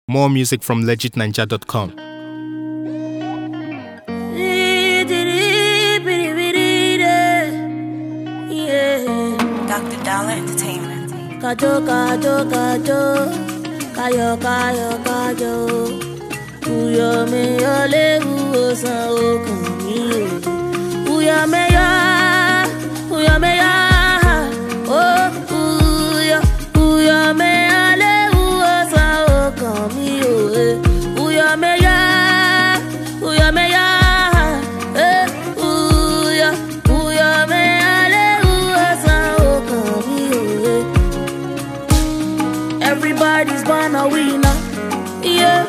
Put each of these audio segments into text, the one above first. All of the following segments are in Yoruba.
More music from legitninja.com. Dr. Dollar Entertainment. Kajo, kajo, kajo, kayo, kayo, kayo. Uyo me yo le uo san o kan mi o. Uyo me yo, oh uyo me yo le uo san o kan mi o. Uyo me yo, uyo me yo, uyo me yo le uo san o kan mi o. Everybody's born a winner, yeah.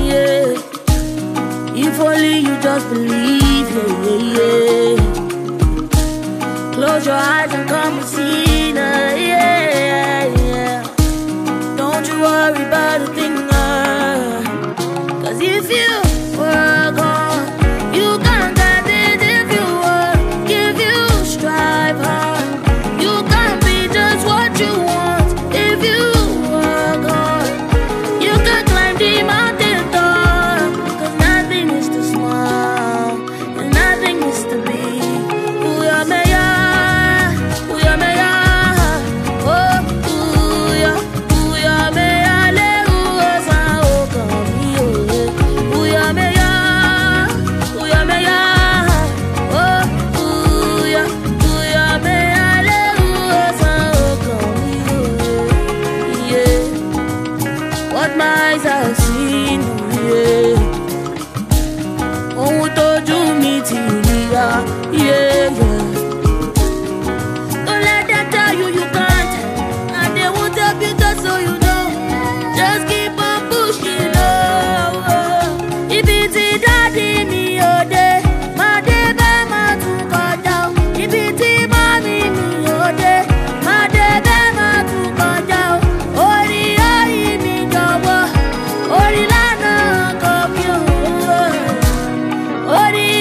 If only you just believe, yeah. Close your eyes and come and see, yeah. Don't you worry about a thing, 'cause if you work hard, you can get it. If you work, if you strive hard, you can be just what you want. If you work hard, you can climb the mountain top, 'cause nothing is too small and nothing is too big. Uya meya, oh uya meya le uya sa o kan mi o. Uya meya, oh uya meya le uya sa o kan mi o. Yeah. What my eyes have seen, yeah. Ohun tójú mi ti rí, yeah. Don't let them tell you you can't, and they won't help you just so you know. Just keep on pushing, Ibi tí daddy mi ò dé, má dé bẹ́ẹ̀ má tún kọjá o. Ibi tí mami mi ò dé, má dé bẹ́ẹ̀ má tún kọjá o. Orí mi jọ̀wọ́, orí lánàá kọ mi ò. Orí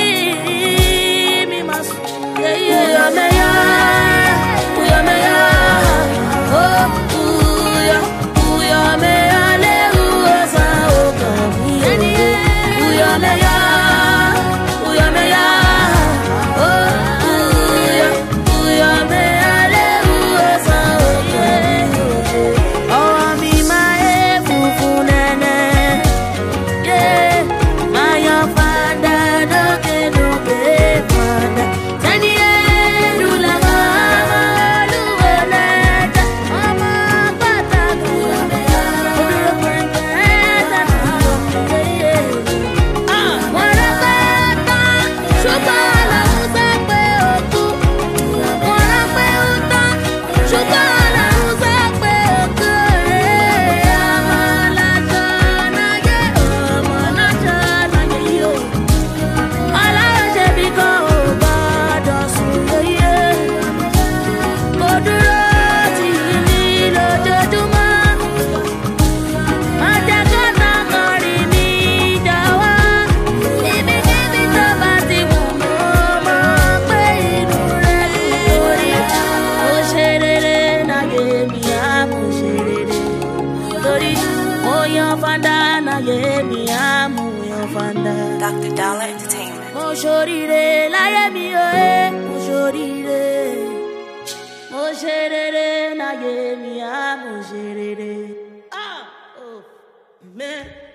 mi má sùn, uya meya, oh uya meya le uya sa o kan mi o. Uya meya, oh uya meya le uya sa o kan mi o. Oh mi ma e funfun nene, yeah. My young father no ke father. Tani e lula mama luweleta, mama pata uya meya, oduro kwenta yeah. Wara pata, shukala usape oku. Wara pata, shukala usape oku. Amala chana ye, amala chana ye yo. Aláṣẹ bí kan ò gbọdọ̀ sùn lóye. Mo dúró tì mí lójoojúmọ́. Má jẹ́ kọ́ta kọrin mi jà wá. Níbikíbi tó bá ti wù mọ́, mọ̀ pé inú rẹ̀ lórí. Mo ṣe rere láyé mi, mo ṣe rere. Torí mo yan fanda láyé mi, mo yan fanda. Dr. Dollar Entertainment. Mo ṣoríire láyé mi o, mo ṣoríire. Mo ṣe rere láyé mi, mo ṣe rere. Oh, man.